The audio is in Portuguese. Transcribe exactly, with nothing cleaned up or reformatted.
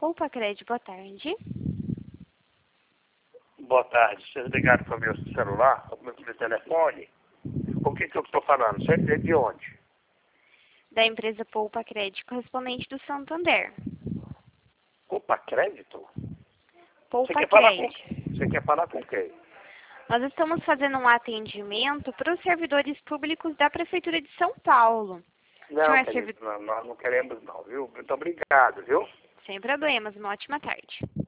Poupa Crédito, boa tarde. Boa tarde. Vocês ligaram para o meu celular, para o meu telefone? Com quem que eu estou falando? Você é de onde? Da empresa Poupa Crédito, correspondente do Santander. Poupa Crédito? Poupa Você quer falar com, Crédito. você quer falar com quem? Nós estamos fazendo um atendimento para os servidores públicos da Prefeitura de São Paulo. Não, Senhor querido, servi... não, nós não queremos não, viu? Muito obrigado, viu? Sem problemas, uma ótima tarde.